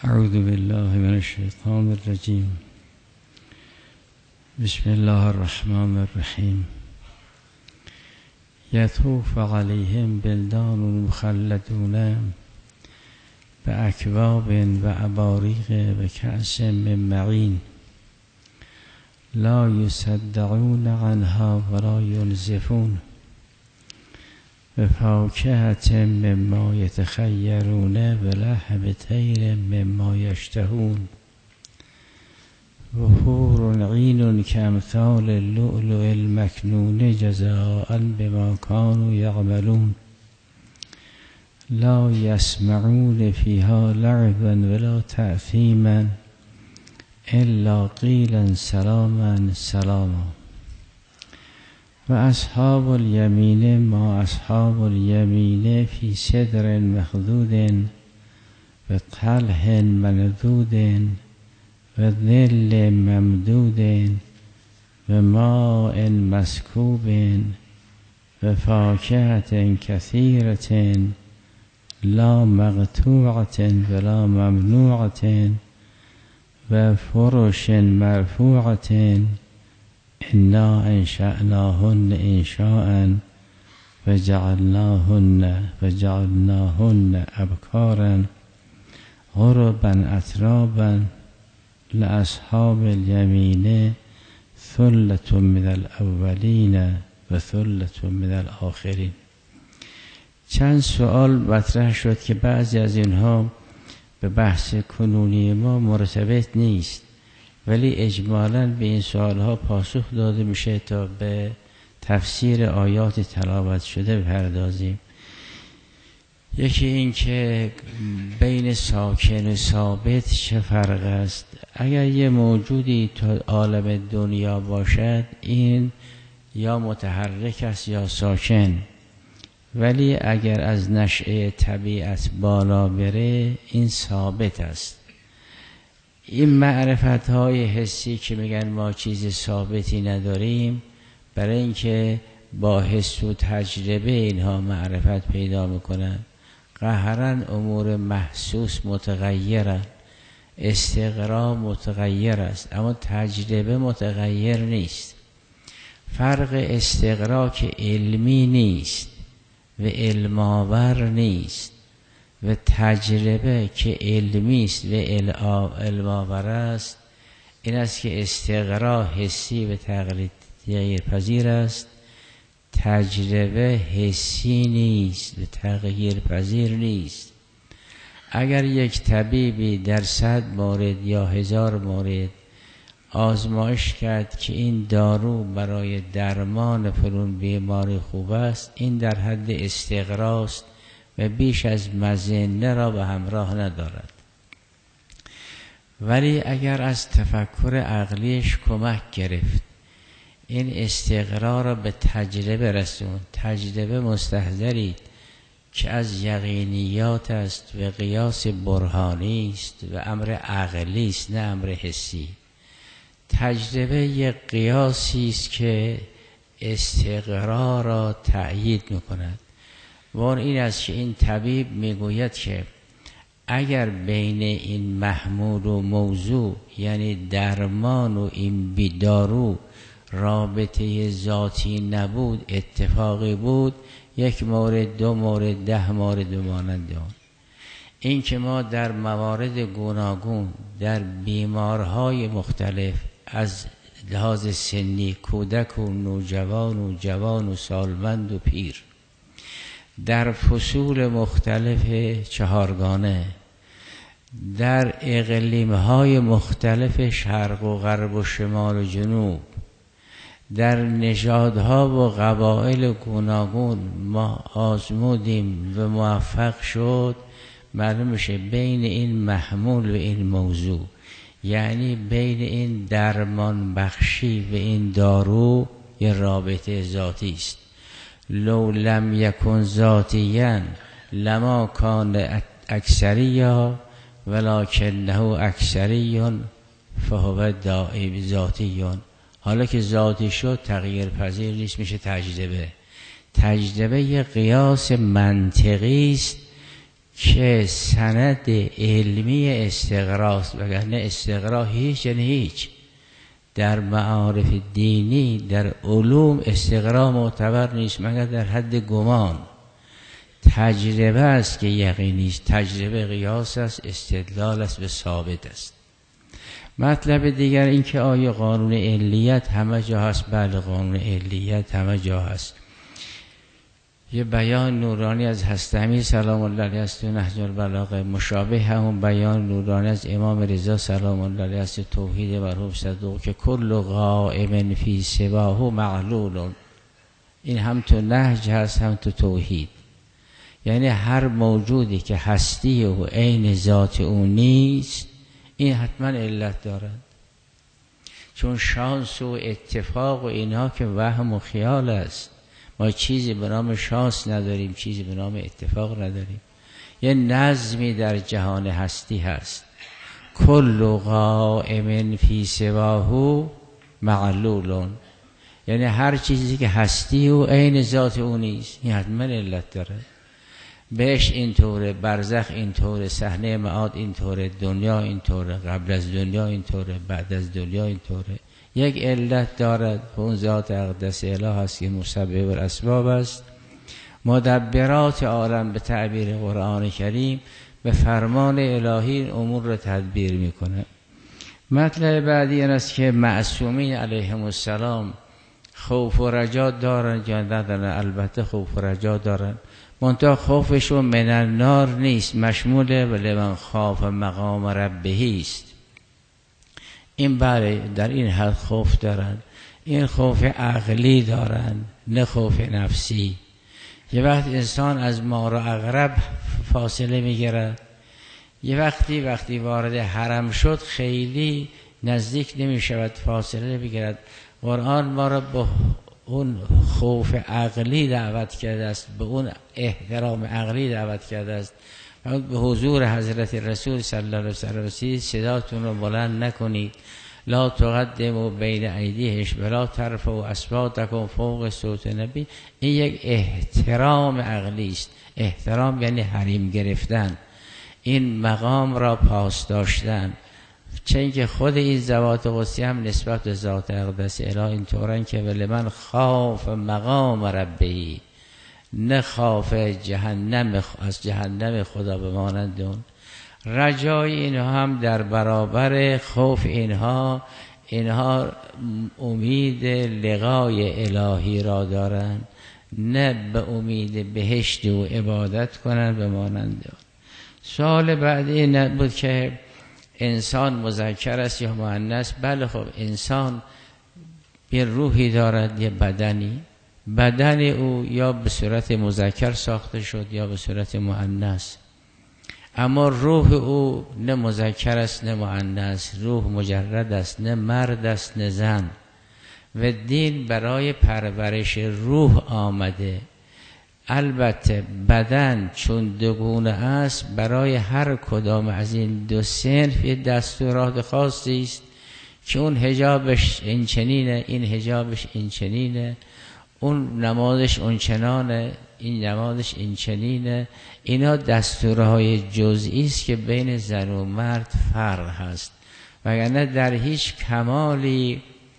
اعوذ بالله من الشیطان الرجیم. بسم الله الرحمن الرحیم. یطوف علیهم بلدان مخلدون باکواب و اباریق و کأس من معین لا یصدعون عنها ولا ینزفون بفاکهة مما یتخیرون و لحم طیر مما یشتهون و حور عین کامثال اللؤلؤ المکنون جزاء بما كانوا یعملون لا یسمعون فیها لغوا ولا تأثیما الا قیلا سلاما سلاما و اصحاب الیمین ما اصحاب الیمین فی سدر مخضود و طلح منضود و ظل ممدود و ماء مسکوب و فاکهة کثیرة لا مقطوعة ولا ممنوعة و فرش مرفوعة انا انشأناهن انشاء و جعلناهن ابکارا عربا اترابا لاصحاب الیمین ثلة من الاولین و ثلة من الاخرین. چند سوال مطرح شد که بعضی از اینها به بحث کنونی ما مرتبط نیست، ولی اجمالاً به این سوالها پاسخ داده میشه تا به تفسیر آیات تلاوت شده بپردازیم. یکی این که بین ساکن و ثابت چه فرق است. اگر یه موجودی تا عالم دنیا باشد این یا متحرک است یا ساکن، ولی اگر از نشأه طبیعت بالا بره این ثابت است. این معرفت های حسی که میگن ما چیز ثابتی نداریم، برای اینکه با حس و تجربه اینها معرفت پیدا میکنن. قهرا امور محسوس متغیرن، استقرا متغیر است اما تجربه متغیر نیست. فرق استقرا که علمی نیست و علم‌آور نیست و تجربه که علمی است و علم‌آور است این است که استقرا حسی و تغییر پذیر است، تجربه حسی نیست و تغییر پذیر نیست. اگر یک طبیبی در 100 مورد یا 1000 مورد آزمایش کرد که این دارو برای درمان فلان بیماری خوب است، این در حد استقراست و بیش از مظنه را به همراه ندارد. ولی اگر از تفکر عقلیش کمک گرفت، این استقرا را به تجربه رسوند. تجربه مستحضرید که از یقینیات است و قیاس برهانی است و امر عقلی است نه امر حسی. تجربه یک قیاسی است که استقرا را تأیید میکند. و این است که این طبیب میگوید که اگر بین این محمول و موضوع یعنی درمان و این بیدارو رابطه ذاتی نبود، اتفاقی بود، 1 مورد 2 مورد 10 مورد مانند آن. این که ما در موارد گوناگون در بیمارهای مختلف از لحاظ سنی کودک و نوجوان و جوان و سالمند و پیر در فصول مختلف 4گانه در اقلیم‌های مختلف شرق و غرب و شمال و جنوب در نژادها و قبایل گوناگون ما آزمودیم و موفق شد، معلوم میشه بین این محمول و این موضوع یعنی بین این درمان بخشی و این دارو یه رابطه ذاتی است. لو لم یکن ذاتیاً لما کان اکثریا ولکنه اکثریون فهو دائم ذاتیون. حالا که ذاتی شد تغییر پذیر نیست، میشه تجربه. تجربه یه قیاس منطقی است که سند علمی استقراست، وگرنه استقرا هیچ یعنی هیچ. در معارف دینی در علوم استقرا معتبر نیست مگر در حد گمان. تجربه است که یقینی است، تجربه قیاس است، استدلال است و ثابت است. مطلب دیگر این که آیا قانون علیت همه جا هست؟ بله، قانون علیت همه جا هست. یه بیان نورانی از حضرت امیر سلام الله علیه است تو نهج البلاغه، مشابه همون بیان نورانی از امام رضا سلام الله علیه است توحید مرحوم صدوق که کل قائم فی سواه معلول. این هم تو نهج هست هم تو توحید. یعنی هر موجودی که هستی و عین ذات او نیست این حتما علت دارد، چون شانس و اتفاق و اینها که وهم و خیال است. ما چیزی به نام شانس نداریم، چیزی به نام اتفاق نداریم. یه نظمی در جهان هستی هست. کل قائم فی سواه معلول، یعنی هر چیزی که هستی و عین ذات او نیست این حتما علت داره. بهش اینطوره، برزخ اینطوره، صحنه معاد اینطوره، دنیا اینطوره، قبل از دنیا اینطوره، بعد از دنیا اینطوره. یک علت دارد، اون ذات اقدس اله هست که مسبب الاسباب است. مدبرات عالم به تعبیر قرآن کریم به فرمان الهی امور را تدبیر میکنه. مطلب بعدی این است که معصومین علیهم السلام خوف و رجا دارن یا ندارن؟ البته خوف و رجا دارن، منتها خوفشون من النار نیست، مشمول به من خاف مقام ربه است. این بله در این حد خوف دارن. این خوف عقلی دارن نه خوف نفسی. یه وقت انسان از مار و عقرب فاصله میگیرد، یه وقتی وارد حرم شد خیلی نزدیک نمیشود، فاصله بگیرد. قرآن ما را به اون خوف عقلی دعوت کرده است، به اون احترام عقلی دعوت کرده است. به حضور حضرت رسول صلی الله علیه وسلم صداتون رو بلند نکنید، لا تقدموا بین ایدیهم ولا ترفعوا اصواتکم فوق صوت نبی. این یک احترام عقلی است. احترام یعنی حریم گرفتن، این مقام را پاس داشتن. چون که خود این ذوات قدسی هم نسبت به ذات اقدس اله اینطورن که ولی من خاف مقام ربی، نه خاف جهنم، از جهنم خدا بمانند اون. رجای اینها هم در برابر خوف اینها امید لقای الهی را دارند، نه به امید بهشت و عبادت کنند بمانند اون. سوال بعدی این بود که انسان مذکر است یا مؤنث؟ بله، خب انسان یه روحی دارد، یه بدنی. بدن او یا به صورت مذکر ساخته شد یا به صورت مؤنث، اما روح او نه مذکر است نه مؤنث. روح مجرد است، نه مرد است نه زن. و دین برای پرورش روح آمده. البته بدن چون دوگونه است، برای هر کدام از این دو صنف یه دستورات خاصی است که اون حجابش این چنینه، این حجابش این چنینه، اون نمازش اون چنانه، این نمازش این چنینه. اینا دستورهای جزئی است که بین زن و مرد فرق هست، وگرنه در هیچ کمالی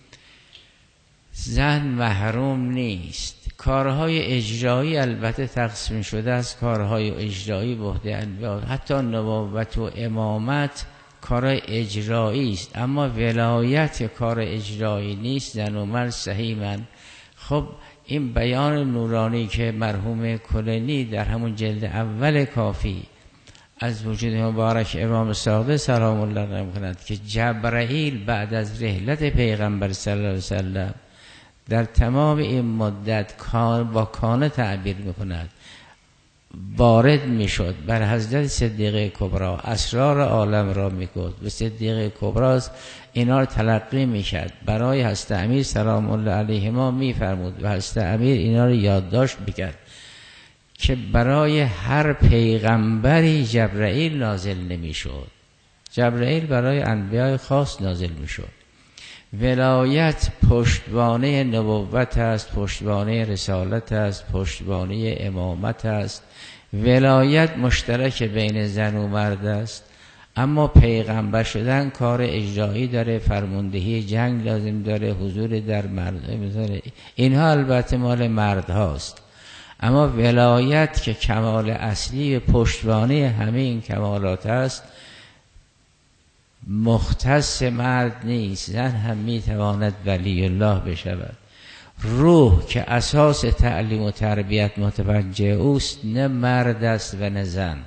زن محروم نیست. کارهای اجرایی البته تقسیم شده است، کارهای اجرایی به عهده انبیا، حتی نبوت و امامت کار اجرایی است، اما ولایت کار اجرایی نیست. زن و مرد صحیحاً. خب این بیان نورانی که مرحوم کلینی در همون جلد اول کافی از وجود مبارک امام صادق سلام الله علیه می‌کند که جبرائیل بعد از رحلت پیغمبر صلی الله علیه وسلم در تمام این مدت با کانه تعبیر می‌کند، وارد میشد بر حضرت صدیقه کبری، اسرار عالم را میگفت و صدیقه کبری اینا رو تلقی میکرد، برای حضرت امیر سلام الله علیهما میفرمود و حضرت امیر اینا رو یادداشت میکرد که برای هر پیغمبری جبرائیل نازل نمیشد. جبرائیل برای انبیاء خاص نازل میشد. ولایت پشتوانه نبوت است، پشتوانه رسالت است، پشتوانه امامت است. ولایت مشترک بین زن و مرد است، اما پیغمبر شدن کار اجرایی داره، فرماندهی جنگ لازم داره، حضور در مردم داره، اینها البته مال مرد هاست. اما ولایت که کمال اصلی و پشتوانه همه این کمالات است مختص مرد نیست، زن هم میتواند ولی الله بشود. روح که اساس تعلیم و تربیت متوجه اوست، نه مرد است و نه زن.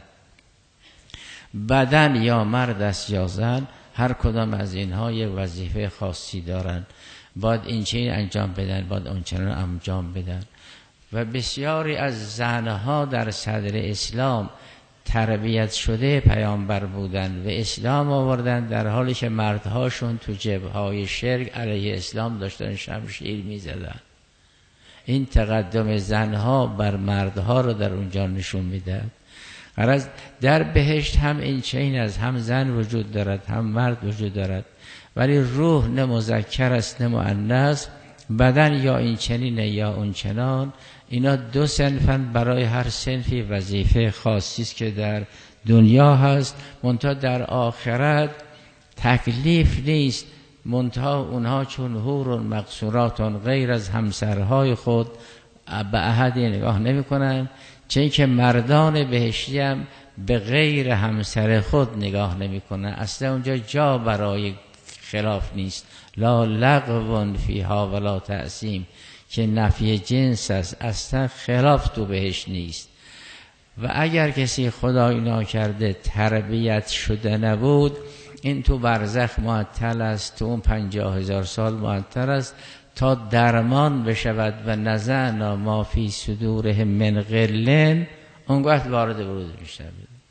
بدن یا مرد است یا زن، هر کدام از اینها یک وظیفه خاصی دارند، باید این چنین انجام بدن، باید اون چنین انجام بدن. و بسیاری از زنها در صدر اسلام تربیت شده پیامبر بودن و اسلام آوردن، در حالی که مردهاشون تو جبهه‌های شرک علیه اسلام داشتن شمشیر می‌زدن. این تقدم زنها بر مردها رو در اونجا نشون میده. غرض در بهشت هم این چنین از هم زن وجود دارد هم مرد وجود دارد، ولی روح نه مذکر است نه مؤنث، بدن یا این چنینه یا اون چنان. اینا دو صنفن، برای هر صنفی وظیفه خاصی است که در دنیا هست، منتها در آخرت تکلیف نیست. منتها اونها چون حور مقصورات غیر از همسرهای خود به احدی نگاه نمی کنن، چون که مردان بهشتی هم به غیر همسر خود نگاه نمی کنن. اصلا اونجا جا برای خلاف نیست. لا لغو فیها ولا تأثیم، که نفی جنس است، اصلا خلاف تو بهش نیست. و اگر کسی خدای ناکرده تربیت شده نبود، این تو برزخ معطل است، تو اون 50,000 سال معطل است تا درمان بشود. و نزعنا ما فی صدورهم من غل، اون وقت وارد ورود میشه.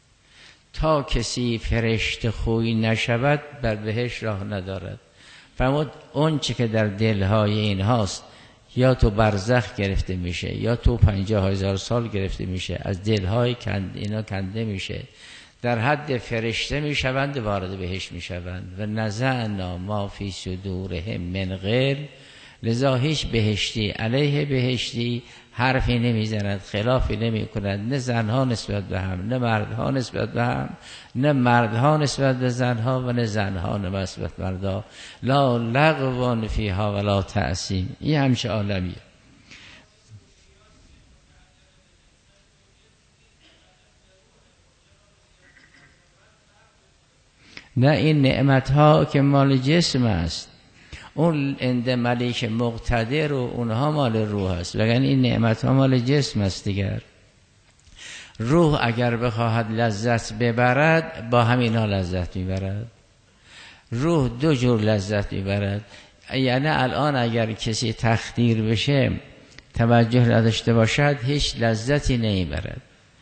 تا کسی فرشته خوی نشود بر بهش راه ندارد. فرمود اون چی که در دلهای این هاست یا تو برزخ گرفته میشه یا تو 50,000 سال گرفته میشه، از دلهای اینا کنده میشه، در حد فرشته میشوند، وارد بهش میشوند. و نزعنا ما فی صدورهم من غل، لذا هیچ بهشتی علیه بهشتی حرفی نمیزند، خلافی نمی کند، نه زنها نسبت به هم، نه مردها نسبت به هم، نه مردها نسبت به زنها و نه زنها نسبت به مردها. لا لغو فیها ولا تأثیم. این همچه عالمیه. نه، این نعمت ها که مال جسم است، اون عند ملیک مقتدر و اونها مال روح است، وگرنه این نعمت ها مال جسم است دیگر. روح اگر بخواهد لذت ببرد با همینا لذت میبرد. روح دو جور لذت میبرد. یعنی الان اگر کسی تخدیر بشه توجه نداشته باشد هیچ لذتی نمیبرد.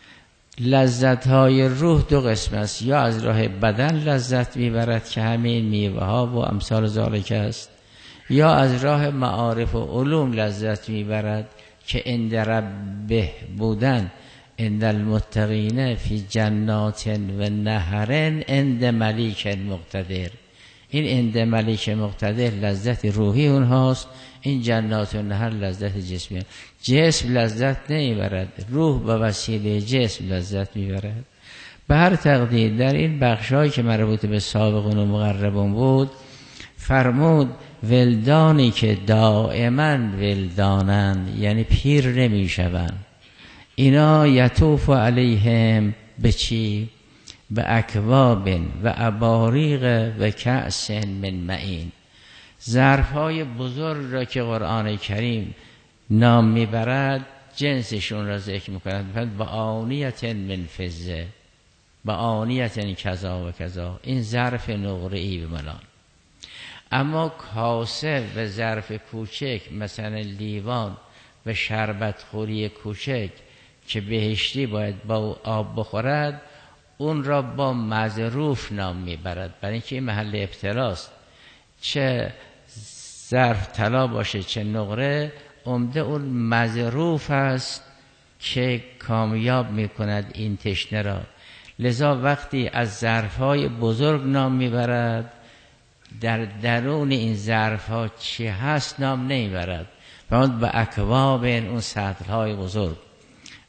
لذت های روح دو قسم است، یا از راه بدن لذت میبرد که همین میوه ها و امثال ذالک است، یا از راه معارف و علوم لذت میبرد که عند ربه بودن، عند المتقین فی جنات و نهر عند ملیک مقتدر. این عند ملیک مقتدر لذت روحی اونهاست، این جنات و نهر لذت جسمی. جسم لذت نمیبرد، روح به وسیله جسم لذت میبرد. به هر تقدیر در این بخشایی که مربوط به سابقون و مقربون بود فرمود ولدانی که دائما ولدانند، یعنی پیر نمیشوند، اینا یطوف علیهم به چی؟ به اکواب و اباریق و کأس من معین. ظرفهای بزرگ را که قرآن کریم نام میبرد جنسشون را ذکر میکند. با آنیت من فضه، با آنیت کذا و کذا، این ظرف نقره‌ای به ملان. اما کاسه و ظرف کوچک مثلا لیوان و شربت خوری کوچک که بهشتی باید با آب بخورد، اون را با مظروف نام میبرد، برای اینکه این محل ابتلاست. چه ظرف طلا باشه چه نقره، عمده اون مظروف است که کامیاب میکند این تشنه را. لذا وقتی از ظرفهای بزرگ نام میبرد، در درون این ظرفها چی هست نام نمیبرد. فرمود به اکواب، اون سطلهای بزرگ،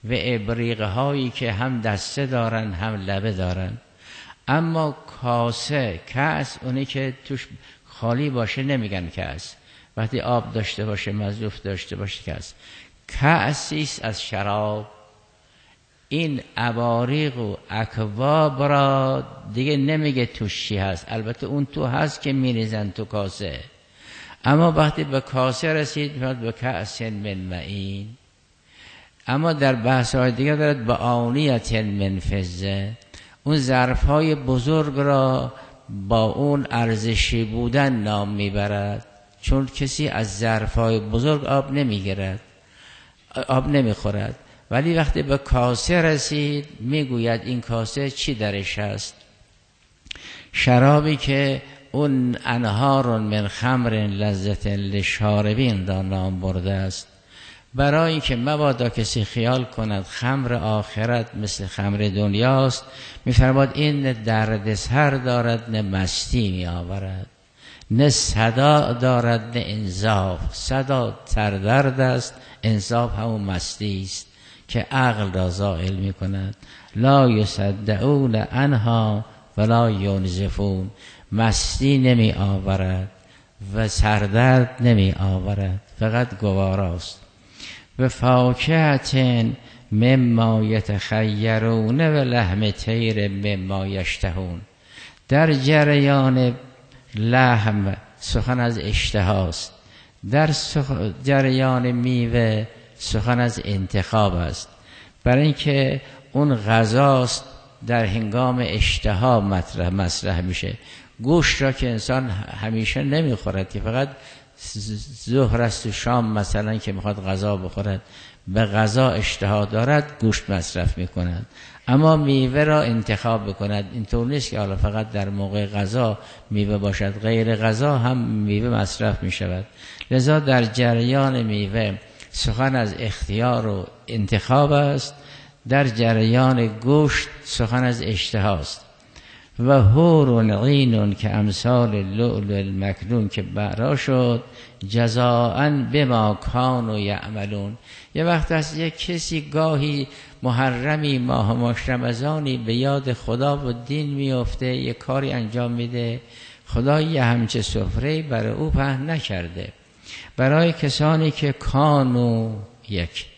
و ابریقه هایی که هم دسته دارن هم لبه دارن. اما کاسه، کأس، اونی که توش خالی باشه نمیگن کأس، وقتی آب داشته باشه، مظروف داشته باشه کأس. کأسی است از شراب. این اباریق و اکواب را دیگه نمیگه توش چی هست، البته اون تو هست که میریزن تو کاسه. اما وقتی به کاسه رسید میاد به کأس من معین. اما در بحث های دیگه دارد به آنیت من فضه، اون ظرف های بزرگ را با اون ارزشی بودن نام میبرد، چون کسی از ظرف های بزرگ آب نمیگیرد، آب نمیخورد. ولی وقتی به کاسه رسید میگوید این کاسه چی درش هست. شرابی که اون انهار من خمر لذت للشاربین را نام برده است، برای اینکه مبادا کسی خیال کند خمر آخرت مثل خمر دنیاست، میفرماد این نه دردسر دارد نه مستی می آورد، نه صدا دارد نه انصاف. صدا سردرد است، انصاف همون مستی است که عقل را زائل می کند. لا یصدعون عنها ولا ینزفون، مستی نمی آورد و سردرد نمی آورد، فقط گواراست. و فاکهة مما یتخیرون و لحم طیر مما یشتهون. در جریان لحم سخن از اشتهاست، در جریان میوه سخن از انتخاب است، برای اینکه اون غذاست در هنگام اشتها مطرح میشه. گوشت را که انسان همیشه نمیخورد که فقط ظهر است و شام مثلا که میخواد غذا بخورد، به غذا اشتها دارد گوشت مصرف میکند. اما میوه را انتخاب بکند، اینطور نیست که حالا فقط در موقع غذا میوه باشد، غیر غذا هم میوه مصرف میشود. لذا در جریان میوه سخن از اختیار و انتخاب است، در جریان گوشت سخن از اشتهاست. و حور عین که امثال اللؤلؤ المکنون که برا شد جزاء بما کانوا یعملون. یه وقت از یک کسی گاهی محرمی ماه رمضانی به یاد خدا و دین میفته، یه کاری انجام میده، خدا یه همچه سفره برای او پهن نکرده. برای کسانی که کانوا یک،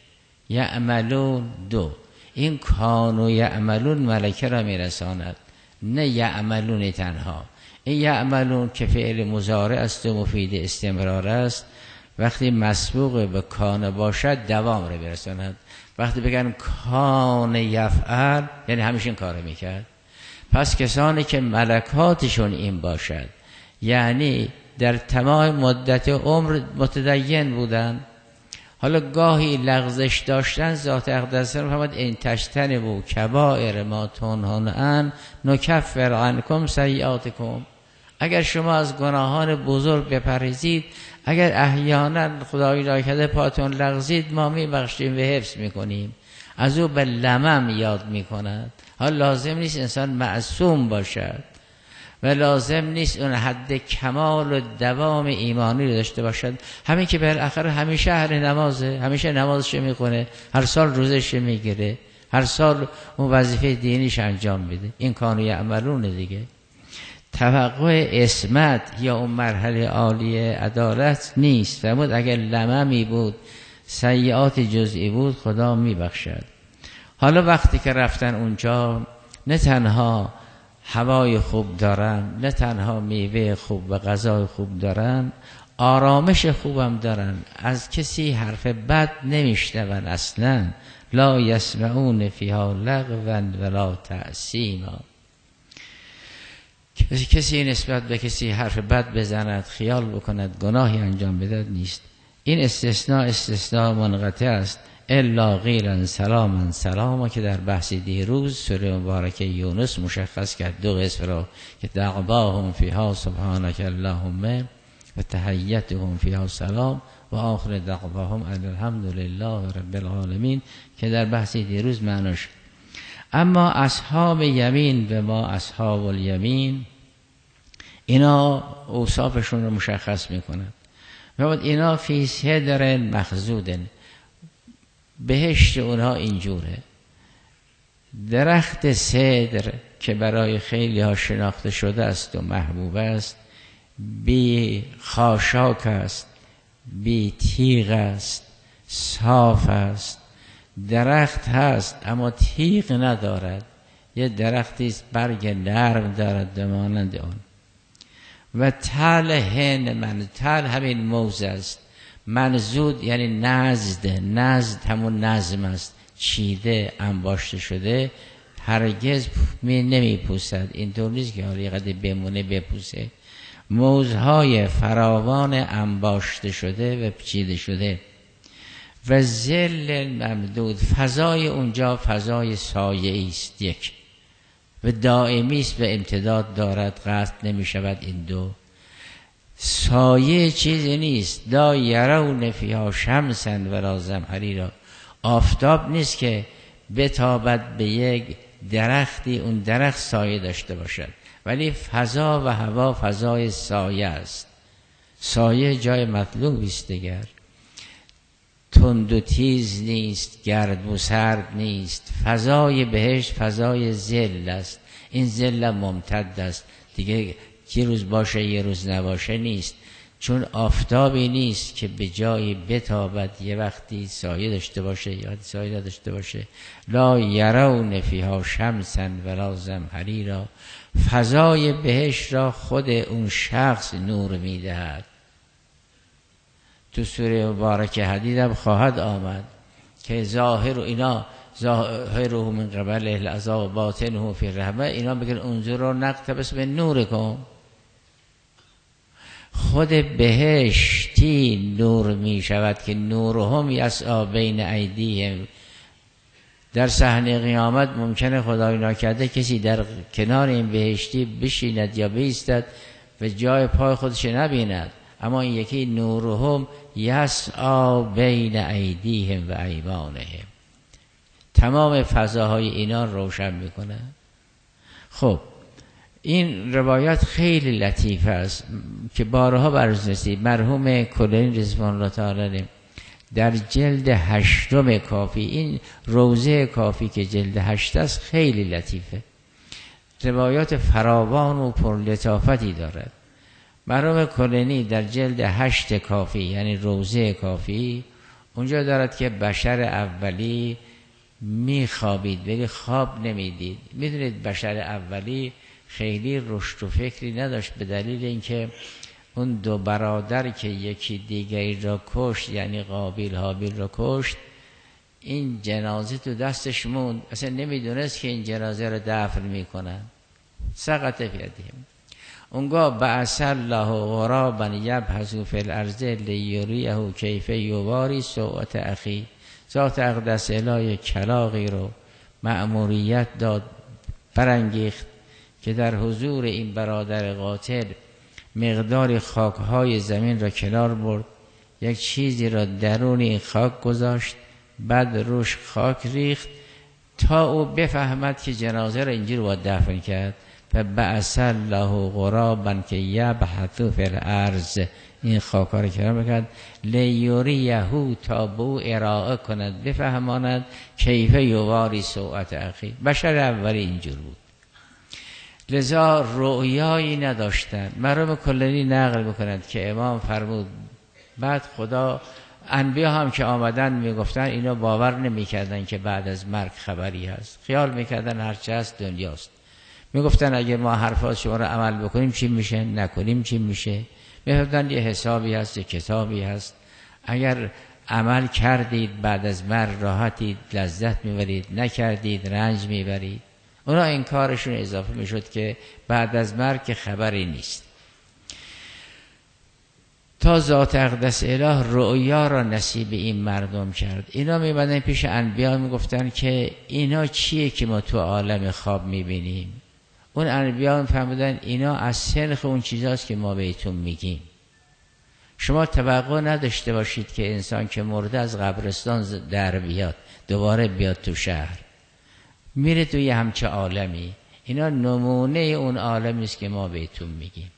یعملون دو، این کانوا یعملون ملکه را میرساند، نه یعملون تنها. این یعملون که فعل مضارع است و مفید استمرار است، وقتی مسبوق به کان باشد دوام را برساند. وقتی بگن کان یفعل یعنی همیشه این کار میکرد. پس کسانی که ملکاتشون این باشد، یعنی در تمام مدت عمر متدین بودن، حالا گاهی لغزش داشتن، ذات اقدس رو فرمود این تجتنبوا کبائر ما تنهون عنه نکفر عنکم سیئاتکم. اگر شما از گناهان بزرگ بپرهیزید، اگر احیانا خدای ناکرده پاتون لغزید، ما میبخشیم و حفظ میکنیم. از او به لمم یاد میکند. حالا لازم نیست انسان معصوم باشد و لازم نیست اون حد کمال و دوام ایمانی رو داشته باشد. همین که بالاخره همیشه اهل نمازه، همیشه نمازش میکنه، هر سال روزش میگیره، هر سال اون وظیفه دینیش انجام میده. این کانوا یعملون دیگه. توقع عصمت یا اون مرحله عالی عدالت نیست. فرمود اگر لممی بود، سیئات جزئی بود، خدا میبخشد. حالا وقتی که رفتن اونجا، نه تنها هوای خوب دارن، نه تنها میوه خوب و غذای خوب دارن، آرامش خوبم دارن. از کسی حرف بد نمیشنون اصلا. لا یسمعون فیها لغوا ولا تأثیما. کسی نسبت به کسی حرف بد بزند، خیال بکند، گناهی انجام بدهد نیست. این استثناء منقطع است. الا قیلا سلاما سلاما که در بحث دیروز سوره مبارکه یونس مشخص کرد دو قسم را که دعواهم فیها سبحانک اللهم و تحیتهم فیها سلام و آخر دعواهم الحمدلله رب العالمین که در بحث دیروز معناش. اما اصحاب یمین و ما اصحاب الیمین، اینا اوصافشون رو مشخص میکنند. و اینا فی صدر مخضود، بهشت اونها اینجوره. درخت سدر که برای خیلی ها شناخته شده است و محبوب است، بی خاشاک است، بی تیغ است، صاف است. درخت هست اما تیغ ندارد، یه درختی است برگ نرم دارد مانند اون. و تل هن، من تل همین موز است، منزود یعنی نزد همون نظم است، چیده انباشته شده، هرگز نمی پوسد. این طور نیست که حالی قدر بمونه بپوسه. موزهای فراوان انباشته شده و چیده شده. و ظل ممدود، فضای اونجا فضای سایه است یک و دائمی است و امتداد دارد، قطع نمی شود. این دو سایه چیزی نیست. لا یرون فیها شمسا ولا زمهریرا، آفتاب نیست که بتابد به یک درختی اون درخت سایه داشته باشد، ولی فضا و هوا فضای سایه است. سایه جای مطلوبی است دیگر، تند و تیز نیست، گرد و سرد نیست. فضای بهشت فضای ظل است. این ظل ممتد است دیگه، یه روز باشه یه روز نباشه نیست، چون آفتابی نیست که به جایی بتابد یه وقتی سایه داشته باشه یا سایه نداشته باشه. لا یرون فیها شمسا ولا زمهریرا، فضای بهشت را خود اون شخص نور میدهد. تو سوره مبارکه حدید هم خواهد آمد که ظاهر و اینا ظاهره من قبل العذاب باطنه فی الرحمه، اینا بگن انظروا نقتبس من نورکم. خود بهشتی نور می شود که نورهم یسعی بین ایدیهم. در صحنه قیامت ممکنه خدای ناکرده کسی در کنار این بهشتی بشیند یا بایستد و جای پای خودش نبیند، اما این یکی نورهم یسعی بین ایدیهم و ایمانهم، تمام فضاهای اینا روشن میکنه. خب این روایات خیلی لطیف است که بارها برز رسید. مرحوم کلینی رضوان الله تعالی در جلد 8 کافی، این روضه کافی که جلد 8 است خیلی لطیفه، روایات فراوان و پرلطافتی دارد. مرحوم کلینی در جلد 8 کافی یعنی روضه کافی اونجا دارد که بشر اولی میخوابید ولی خواب نمیدید. میدونید بشر اولی خیلی رشد و فکری نداشت به دلیل اینکه اون دو برادر که یکی دیگری را کشت، یعنی قابیل حابیل را کشت، این جنازه تو دستش موند، اصلا نمیدونست که این جنازه را دفن میکنن. سقط فی یدهم. اونگاه بعث الله غرابا یبحث فی الارض لیریه کیف یواری سوءة اخی. ذات اقدس الهی کلاغی رو مأموریت داد، برانگیخت که در حضور این برادر قاتل مقدار خاکهای زمین را کنار برد، یک چیزی را درون این خاک گذاشت، بعد روش خاک ریخت تا او بفهمد که جنازه را اینجور باید دفن کرد. و بعث الله غرابا که یبحث فی الارض، این خاک‌ها را کنار بکرد، لیوریه تا به او ارائه کند، بفهماند کیف یواری سوءة اخی. بشر اولی اینجور بود، لذا رؤیایی نداشتن. مرحوم کلینی نقل می‌کند که امام فرمود بعد خدا، انبیا هم که آمدن میگفتن اینا باور نمیکردن که بعد از مرگ خبری هست، خیال میکردن هرچه هست دنیاست. میگفتن اگه ما حرفات شما رو عمل بکنیم چی میشه، نکنیم چی میشه. میگفتن یه حسابی هست، یه کتابی هست، اگر عمل کردید بعد از مرگ راحتید، لذت میبرید، نکردید رنج میبرید. اونا این کارشون اضافه میشد که بعد از مرگ که خبری نیست. تا ذات اقدس اله رؤیا را نصیب این مردم کرد. اینا میمدن پیش انبیا میگفتن که اینا چیه که ما تو عالم خواب میبینیم. اون انبیا فهمیدن اینا از سنخ اون چیزاست که ما بهتون میگیم. شما توقع نداشته باشید که انسان که مرده از قبرستان در بیاد دوباره بیاد تو شهر، میره توی همچه عالمی. اینا نمونه اون عالمی است که ما بهتون میگیم.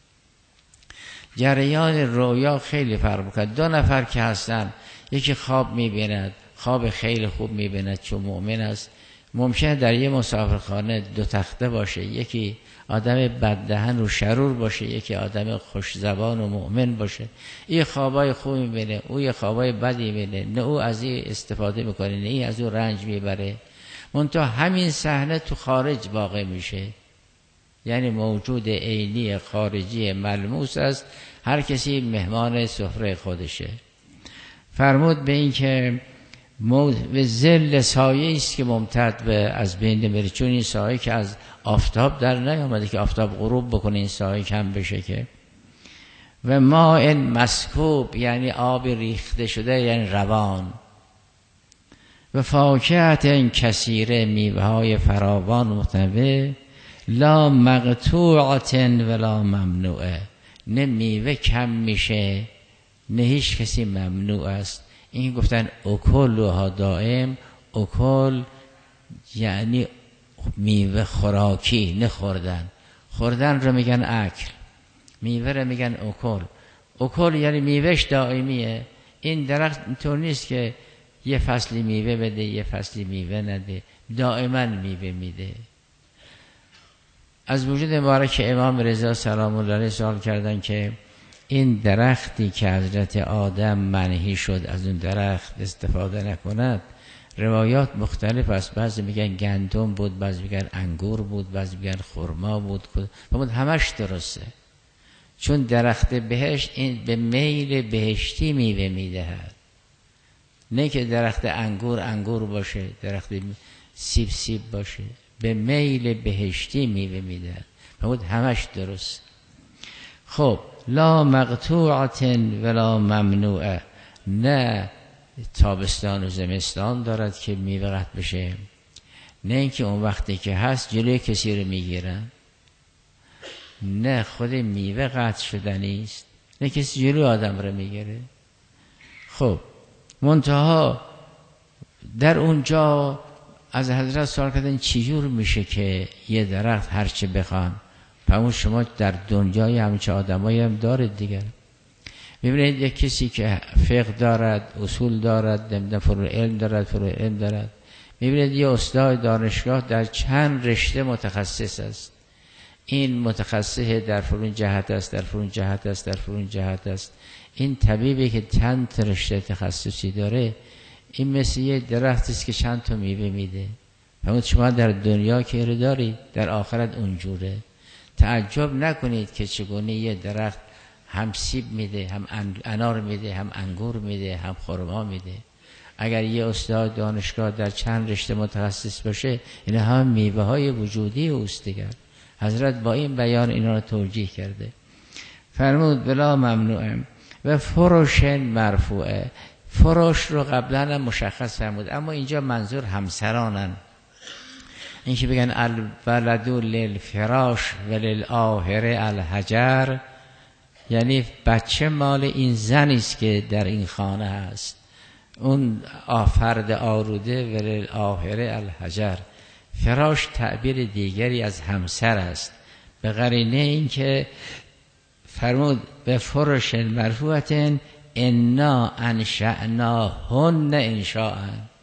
جریان رویا خیلی فرق میکنه. 2 نفر که هستن، یکی خواب میبیند، خواب خیلی خوب میبیند چون مؤمن است. ممکنه در یه مسافرخانه 2 تخته باشه، یکی آدم بددهن و شرور باشه، یکی آدم خوش زبان و مؤمن باشه. این خوابای خوب میبینه، او یه خوابای بدی میبینه، نه او از این استفاده میکنه نه این از او رنج میبره. منتها همین صحنه تو خارج واقع میشه، یعنی موجود عینی خارجی ملموس است، هر کسی مهمان سفره خودشه. فرمود به این که به ظل سایه است که ممتد به از بین نمیره، چون این سایه که از آفتاب در نیامده که آفتاب غروب بکنه این سایه کم بشه که. و ماء مسکوب یعنی آب ریخته شده یعنی روان. و فاکهة کثیره میوه های فراوان متنوع. لا مقطوعة ولا ممنوعه، نه میوه کم میشه نه هیچ کسی ممنوع است. این گفتن اکلها دائم، اکل یعنی میوه خوراکی نه خوردن. خوردن رو میگن اکل، میوه رو میگن اکل. اکل یعنی میوهش دائمیه. این درخت اینطور نیست که یه فصلی میوه بده یه فصلی میوه نده، دائما میوه میده. از وجود مبارک امام رضا سلام الله علیه سوال کردن که این درختی که حضرت آدم منهی شد از اون درخت استفاده نکند، روایات مختلف است. بعضی میگن گندم بود، بعضی میگن انگور بود، بعضی میگن خرما بود. همش درسته، چون درخت بهشت این به میل بهشتی میوه میدهد، نه که درخت انگور باشه، درخت سیب باشه، به میل بهشتی میوه میدهد. همش درست. خب لا مقطوعة ولا ممنوعه، نه تابستان و زمستان دارد که میوه قطع بشه، نه اینکه اون وقتی که هست جلوی کسی رو میگیرن، نه خود میوه قطع شدنی است، نه کسی جلوی آدم رو میگیره. خب منتها در اونجا از حضرت سوال کردن چجور میشه که یه درخت هرچه بخوان، همون شما در دنیای همچه آدمایی هم دارید دیگر. میبینید یک کسی که فقه دارد، اصول دارد، فروع علم دارد، میبینید یه استاد دانشگاه در چند رشته متخصص است. این متخصص در فلان جهت است، در فلان جهت است، در فلان جهت است. این طبیبی که چند رشته تخصصی داره، این مثل یه درختی است که چند تا میوه میده. همون شما در دنیا که دارید، در آخرت اونجوره. تعجب نکنید که چگونه یه درخت هم سیب میده، هم انار میده، هم انگور میده، هم خرما میده. اگر یه استاد دانشگاه در چند رشته متخصص باشه، این هم میوه های وجودی اوست دیگر. حضرت با این بیان اینا رو توجیه کرده. فرمود بلا ممنوعه و فروش مرفوعه. فروش رو قبلا هم مشخص فرمود، اما اینجا منظور همسرانن. این که بگن الولد للفراش و للآخره الحجر، یعنی بچه مال این زنی است که در این خانه هست، اون فرد آروده و للآخره الحجر. فراش تعبیر دیگری از همسر است، به قرینه این که فرمود به فروش مرفوعة انا انشأناهن انشاء.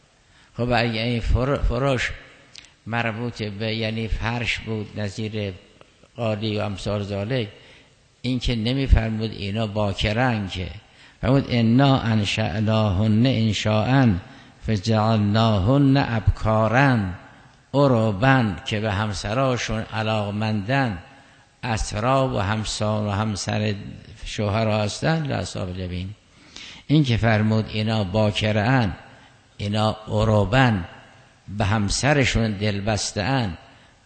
خب اگه این فروش مربوط به یعنی فرش بود نظیر قالی و امثال ذالک، این که نمی فرمود اینا باکرن، که فرمود انا انشأناهن انشاء فجعلناهن ابکارا عربا، که به همسراشون علاقمندن، اسرا و همسر شوهر هستن لاصحاب الیمین. این که فرمود اینا باکرن، اینا عربا به همسرشون دلبسته‌اند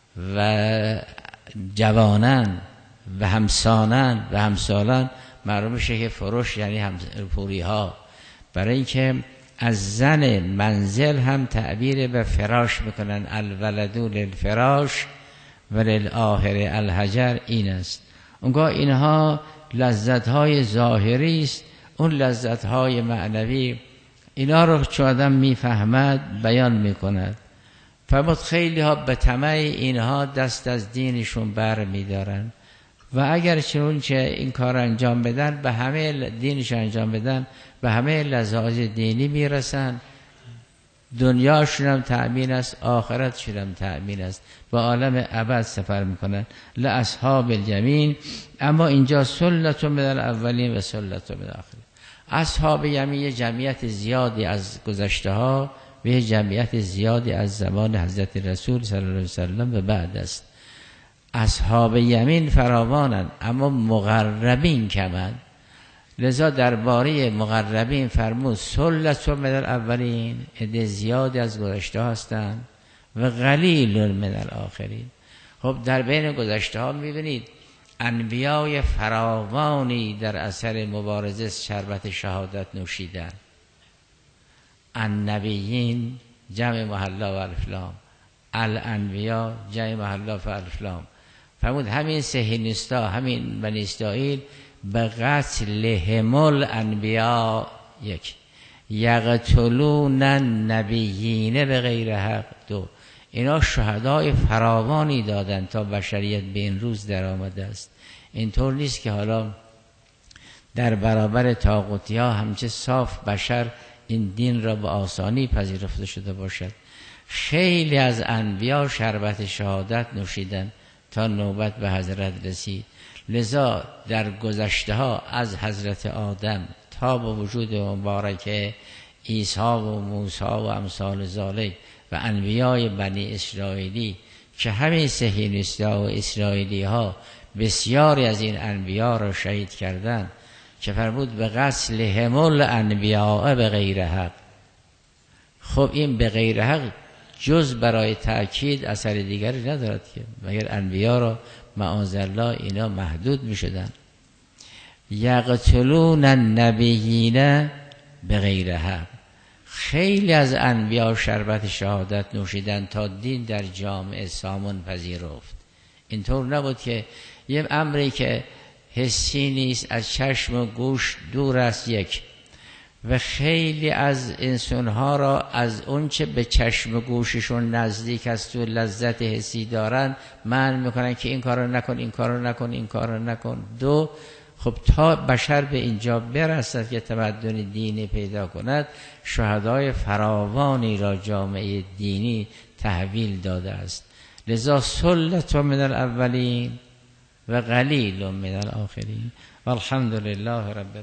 و جوانن و همسانن و همسالان، معلوم میشه که فروش یعنی پوری ها. برای اینکه از زن منزل هم تعبیر به فراش میکنن، الولد للفراش و للآخره الحجر. این است. اونگاه اینها لذت‌های ظاهری است، اون لذت‌های معنوی اینا رو چون آدم میفهمد بیان میکند. فرمود خیلی ها به طمع اینها دست از دینشون بر میدارن و اگر چون چه این کار انجام بدن، به همه دینش انجام بدن، به همه لذات دینی میرسن، دنیاشون هم تأمین است، آخرتشون هم تأمین است، به عالم ابد سفر میکنن. لاصحاب الیمین. اما اینجا سلة من الاولین و سلة من الاخرین. اصحاب یمین جمعیت زیادی از گذشته ها و جمعیت زیادی از زمان حضرت رسول صلی الله علیه وسلم به بعد است. اصحاب یمین فراوانند اما مقربین کمند. لذا درباره مقربین فرمود سلة من الاولین، عده زیادی از گذشته هستند و قلیل من الاخرین. خب در بین گذشته ها میبینید انبیای فراوانی در اثر مبارزه شربت شهادت نوشیدن. النبیین جمع محلا و الفلام، الانبیا جمع محلا و الفلام. فرمود همین صهیونیستا، همین بنی اسرائیل به قتلهم الانبیا یک، یقتلون النبیین به غیر حق دو. اینا شهدای فراوانی دادن تا بشریت به این روز در آمده است. اینطور نیست که حالا در برابر طاغوتی ها همچه صاف بشر این دین را به آسانی پذیرفته شده باشد. خیلی از انبیا شربت شهادت نوشیدن تا نوبت به حضرت رسید. لذا در گذشته ها از حضرت آدم تا به وجود مبارک عیسی و موسی و امثال ذالک و انبیای بنی اسرائیلی که همین صهیونیست‌ها و اسرائیلی ها بسیاری از این انبیا را شهید کردند که فرمود به قتلهم الانبیاء به غیر حق. خب این به غیر حق جز برای تأکید اثر دیگری ندارد که مگر انبیا را معاذالله اینا محدود می شدن. یقتلون النبیین به غیر حق. خیلی از انبیا شربت شهادت نوشیدن تا دین در جامعه سامون پذیرفت. اینطور نبود که یه امری که حسی نیست، از چشم و گوش دور است یک، و خیلی از انسانها را از اون چه به چشم و گوششون نزدیک است و لذت حسی دارن منع میکنن که این کارو نکن، این کارو نکن، این کارو نکن. دو، خب تا بشر به اینجا برسد که تمدن دینی پیدا کند، شهدای فراوانی را جامعه دینی تحویل داده است. لذا سلة من الاولین و قلیل من الاخرین. والحمد لله رب